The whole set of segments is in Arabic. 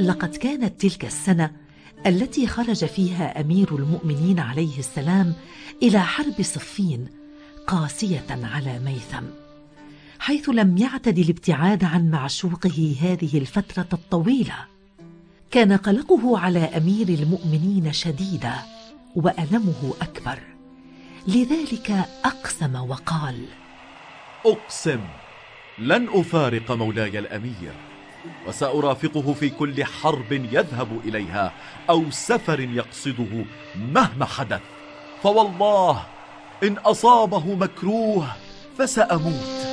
لقد كانت تلك السنة التي خرج فيها أمير المؤمنين عليه السلام إلى حرب صفين قاسية على ميثم، حيث لم يعتد الابتعاد عن معشوقه هذه الفترة الطويلة. كان قلقه على أمير المؤمنين شديدا وألمه أكبر، لذلك أقسم وقال: أقسم لن أفارق مولاي الأمير، وسأرافقه في كل حرب يذهب إليها أو سفر يقصده مهما حدث، فوالله إن أصابه مكروه فسأموت.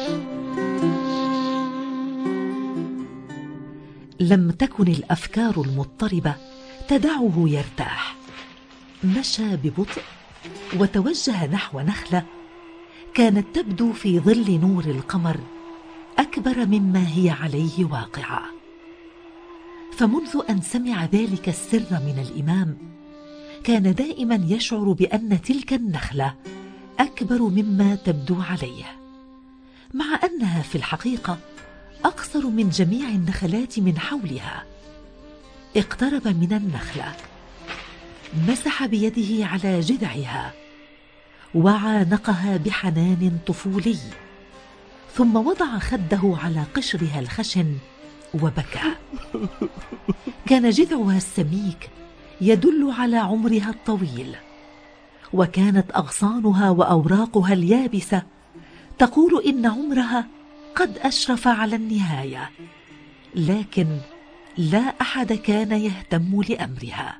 لم تكن الأفكار المضطربة تدعه يرتاح. مشى ببطء وتوجه نحو نخلة كانت تبدو في ظل نور القمر أكبر مما هي عليه واقعة. فمنذ أن سمع ذلك السر من الإمام كان دائما يشعر بأن تلك النخلة أكبر مما تبدو عليه، مع أنها في الحقيقة أقصر من جميع النخلات من حولها. اقترب من النخلة، مسح بيده على جذعها وعانقها بحنان طفولي، ثم وضع خده على قشرها الخشن وبكى. كان جذعها السميك يدل على عمرها الطويل، وكانت أغصانها وأوراقها اليابسة تقول إن عمرها قد أشرف على النهاية، لكن لا أحد كان يهتم لأمرها.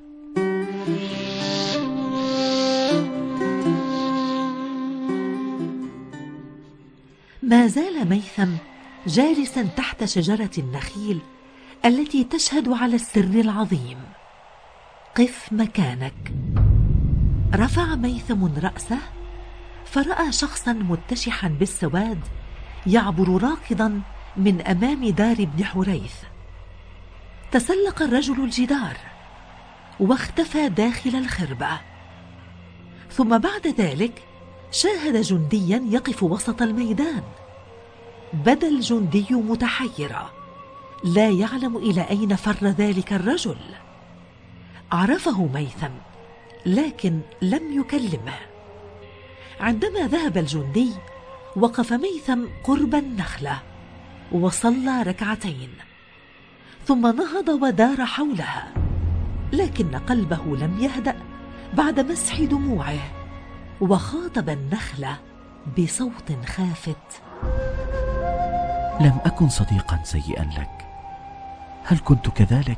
ما زال ميثم جالسا تحت شجرة النخيل التي تشهد على السر العظيم. قف مكانك. رفع ميثم رأسه فرأى شخصا متشحا بالسواد يعبر راكضا من أمام دار ابن حريث. تسلق الرجل الجدار واختفى داخل الخربة، ثم بعد ذلك شاهد جنديا يقف وسط الميدان. بدا الجندي متحيرا لا يعلم إلى أين فر ذلك الرجل. عرفه ميثم لكن لم يكلمه. عندما ذهب الجندي وقف ميثم قرب النخلة وصلى ركعتين، ثم نهض ودار حولها، لكن قلبه لم يهدأ بعد مسح دموعه، وخاطب النخلة بصوت خافت: لم أكن صديقا سيئا لك، هل كنت كذلك؟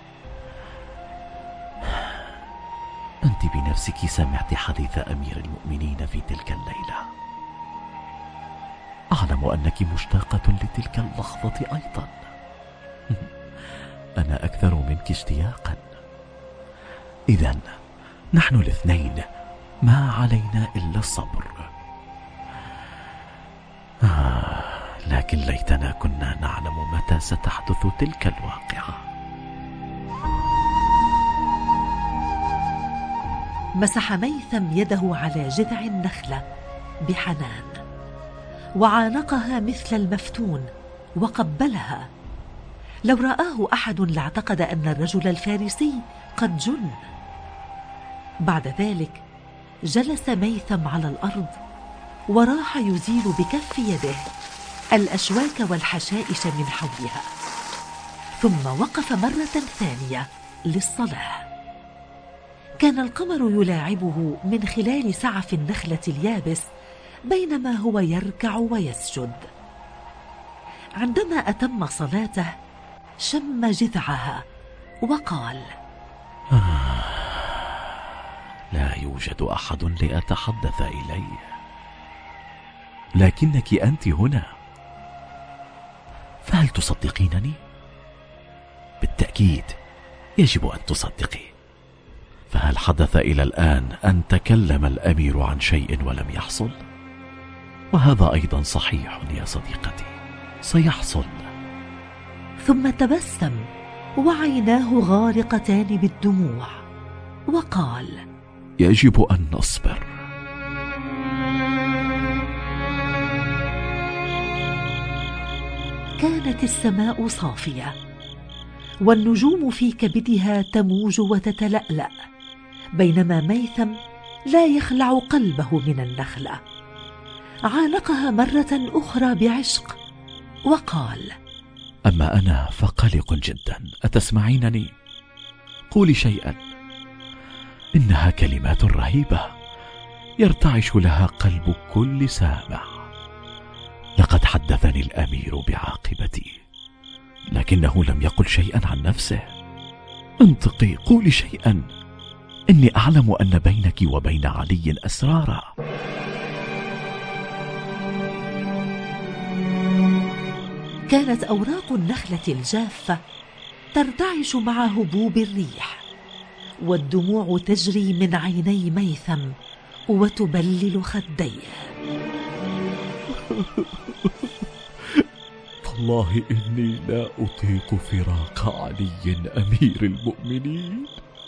أنت بنفسك سمعت حديث أمير المؤمنين في تلك الليلة. أعلم أنك مشتاقة لتلك اللحظة أيضا. أنا أكثر منك اشتياقا. إذن نحن الاثنين ما علينا إلا الصبر. لكن ليتنا كنا نعلم متى ستحدث تلك الواقعة. مسح ميثم يده على جذع النخلة بحنان وعانقها مثل المفتون وقبلها. لو رآه أحد لاعتقد أن الرجل الفارسي قد جن. بعد ذلك جلس ميثم على الأرض وراح يزيل بكف يده الأشواك والحشائش من حولها، ثم وقف مرة ثانية للصلاة. كان القمر يلاعبه من خلال سعف النخلة اليابس بينما هو يركع ويسجد. عندما أتم صلاته شم جذعها وقال: لا يوجد أحد لأتحدث إليه، لكنك أنت هنا، فهل تصدقينني؟ بالتأكيد يجب أن تصدقي. فهل حدث إلى الآن أن تكلم الأمير عن شيء ولم يحصل؟ وهذا أيضا صحيح يا صديقتي، سيحصل. ثم تبسم وعيناه غارقتان بالدموع وقال: يجب أن نصبر. كانت السماء صافية والنجوم في كبدها تموج وتتلألأ، بينما ميثم لا يخلع قلبه من النخلة. عانقها مرة أخرى بعشق وقال: أما أنا فقلق جدا، أتسمعينني؟ قولي شيئا. إنها كلمات رهيبة يرتعش لها قلب كل سامع. لقد حدثني الأمير بعاقبتي، لكنه لم يقل شيئا عن نفسه. انطقي، قولي شيئا، إني أعلم أن بينك وبين علي أسرارا. كانت أوراق النخلة الجافة ترتعش مع هبوب الريح، والدموع تجري من عيني ميثم وتبلل خديه. والله إني لا أطيق فراق علي أمير المؤمنين.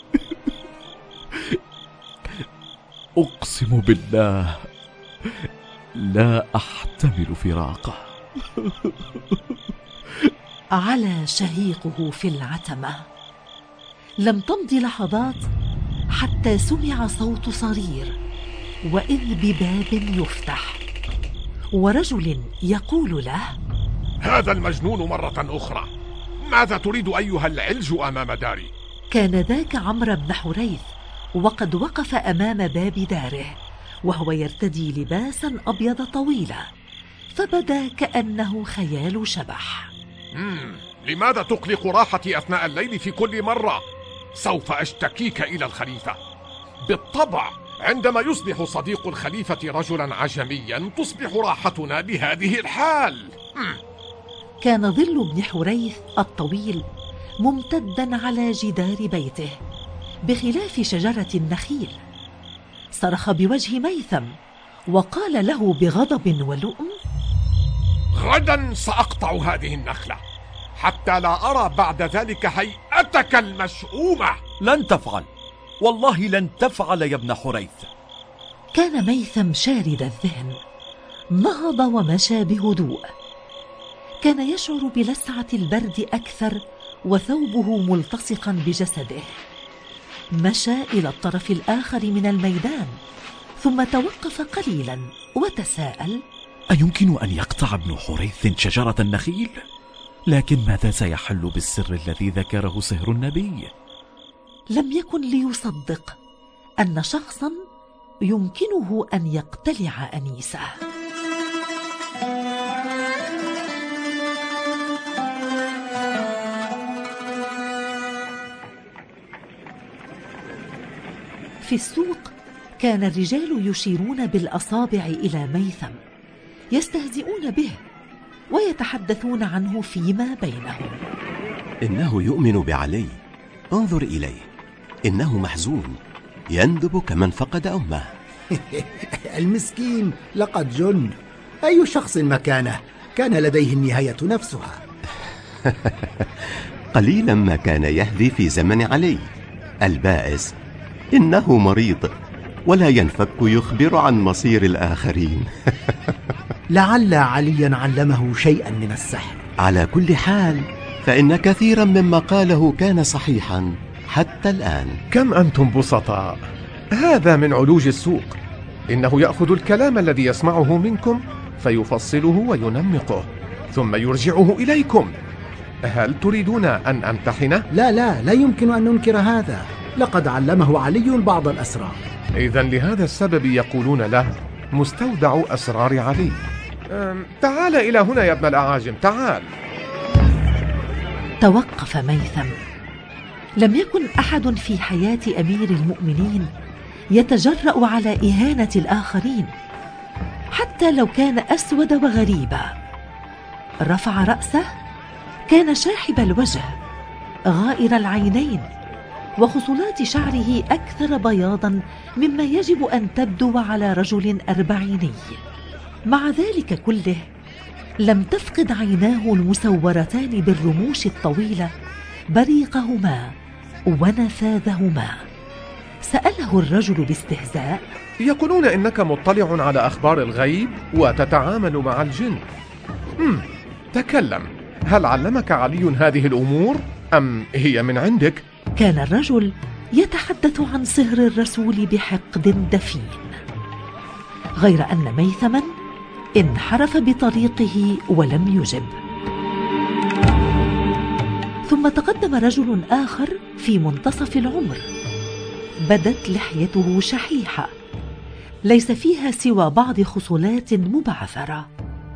أقسم بالله لا أحتمل فراقه. على شهيقه في العتمة. لم تمض لحظات حتى سمع صوت صرير، وإذ بباب يفتح ورجل يقول له: هذا المجنون مرة أخرى، ماذا تريد أيها العلج أمام داري؟ كان ذاك عمرو بن حريث، وقد وقف أمام باب داره وهو يرتدي لباسا أبيض طويلا، فبدا كأنه خيال شبح. لماذا تقلق راحتي أثناء الليل في كل مرة؟ سوف أشتكيك إلى الخليفة. بالطبع عندما يصبح صديق الخليفة رجلا عجميا تصبح راحتنا بهذه الحال. كان ظل ابن حريث الطويل ممتدا على جدار بيته بخلاف شجرة النخيل. صرخ بوجه ميثم وقال له بغضب ولؤم: غدا سأقطع هذه النخلة حتى لا أرى بعد ذلك هيئتك المشؤومة. لن تفعل، والله لن تفعل يا ابن حريث. كان ميثم شارد الذهن، نهض ومشى بهدوء. كان يشعر بلسعة البرد أكثر وثوبه ملتصقا بجسده. مشى إلى الطرف الآخر من الميدان، ثم توقف قليلا وتساءل: أيمكن أن يقطع ابن حريث شجرة النخيل؟ لكن ماذا سيحل بالسر الذي ذكره سهر النبي؟ لم يكن ليصدق أن شخصا يمكنه أن يقتلع أنيسه. في السوق كان الرجال يشيرون بالأصابع إلى ميثم، يستهزئون به ويتحدثون عنه فيما بينهم. إنه يؤمن بعلي، انظر إليه، إنه محزون يندب كمن فقد أمه. المسكين لقد جن، أي شخص مكانه كان لديه النهاية نفسها. قليلا ما كان يهذي في زمن علي. البائس إنه مريض ولا ينفك يخبر عن مصير الآخرين. لعل عليا علمه شيئا من السحر. على كل حال فإن كثيرا مما قاله كان صحيحا حتى الآن. كم أنتم بسطاء! هذا من علوج السوق. إنه يأخذ الكلام الذي يسمعه منكم فيفصله وينمقه ثم يرجعه إليكم. هل تريدون أن أمتحنه؟ لا يمكن أن ننكر هذا. لقد علمه علي بعض الأسرار. إذن لهذا السبب يقولون له مستودع أسرار علي. تعال إلى هنا يا ابن الأعاجم، تعال. توقف ميثم. لم يكن أحد في حياة أمير المؤمنين يتجرأ على إهانة الآخرين حتى لو كان أسود وغريبا. رفع رأسه، كان شاحب الوجه غائر العينين، وخصلات شعره أكثر بياضا مما يجب أن تبدو على رجل أربعيني. مع ذلك كله لم تفقد عيناه المسورتان بالرموش الطويلة بريقهما ونفاذهما. سأله الرجل باستهزاء: يقولون إنك مطلع على أخبار الغيب وتتعامل مع الجن. تكلم، هل علمك علي هذه الأمور؟ أم هي من عندك؟ كان الرجل يتحدث عن صهر الرسول بحقد دفين، غير أن ميثما انحرف بطريقه ولم يجب. ثم تقدم رجل آخر في منتصف العمر، بدت لحيته شحيحة ليس فيها سوى بعض خصلات مبعثرة.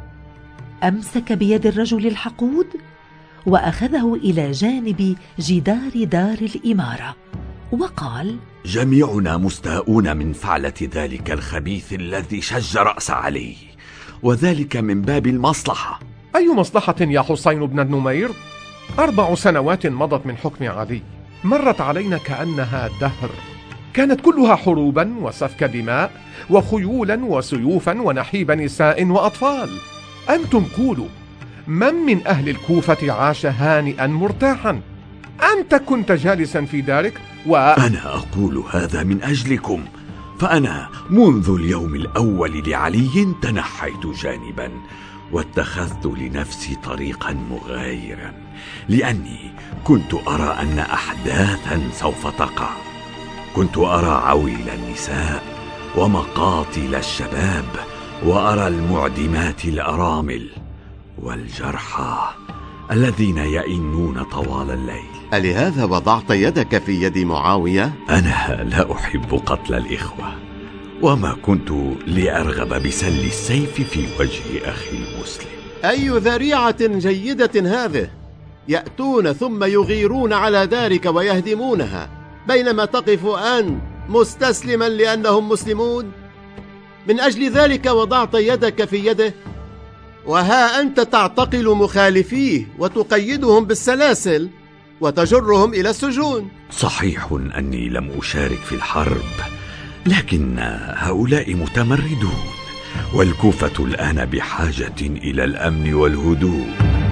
أمسك بيد الرجل الحقود وأخذه إلى جانب جدار دار الإمارة وقال: جميعنا مستاءون من فعلة ذلك الخبيث الذي شج رأس علي، وذلك من باب المصلحة. أي مصلحة يا حسين بن النمير؟ 4 سنوات مضت من حكم علي، مرت علينا كأنها دهر، كانت كلها حروبا وسفك دماء وخيولا وسيوفا ونحيب نساء وأطفال. أنتم قولوا، من أهل الكوفة عاش هانئا مرتاحا؟ أنت كنت جالسا في دارك أنا أقول هذا من أجلكم، فأنا منذ اليوم الأول لعلي تنحيت جانبا واتخذت لنفسي طريقا مغايرا، لأني كنت أرى أن أحداثا سوف تقع. كنت أرى عويل النساء ومقاتل الشباب، وأرى المعدمات الأرامل والجرحى الذين يئنون طوال الليل. ألهذا وضعت يدك في يد معاوية؟ أنا لا أحب قتل الإخوة، وما كنت لأرغب بسل السيف في وجه أخي المسلم. أي ذريعة جيدة هذه! يأتون ثم يغيرون على دارك ويهدمونها، بينما تقف أنت مستسلما لأنهم مسلمون. من أجل ذلك وضعت يدك في يده، وها أنت تعتقل مخالفيه وتقيدهم بالسلاسل وتجرهم إلى السجون. صحيح أني لم أشارك في الحرب، لكن هؤلاء متمردون، والكوفة الآن بحاجة إلى الأمن والهدوء.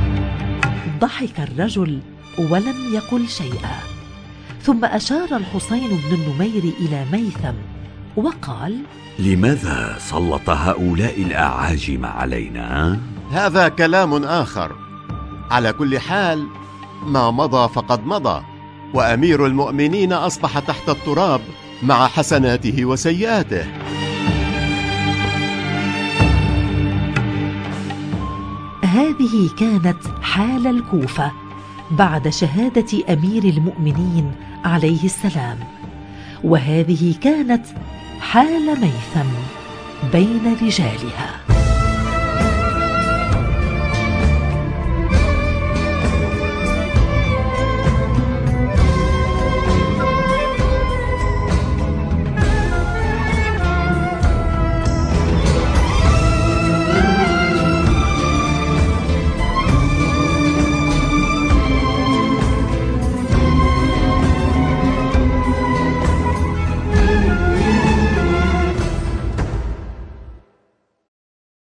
ضحك الرجل ولم يقل شيئا، ثم أشار الحسين بن النمير إلى ميثم وقال: لماذا سلط هؤلاء الأعاجم علينا؟ هذا كلام آخر. على كل حال، ما مضى فقد مضى، وأمير المؤمنين أصبح تحت التراب مع حسناته وسيئاته. هذه كانت حال الكوفة بعد شهادة أمير المؤمنين عليه السلام، وهذه كانت حال ميثم بين رجالها.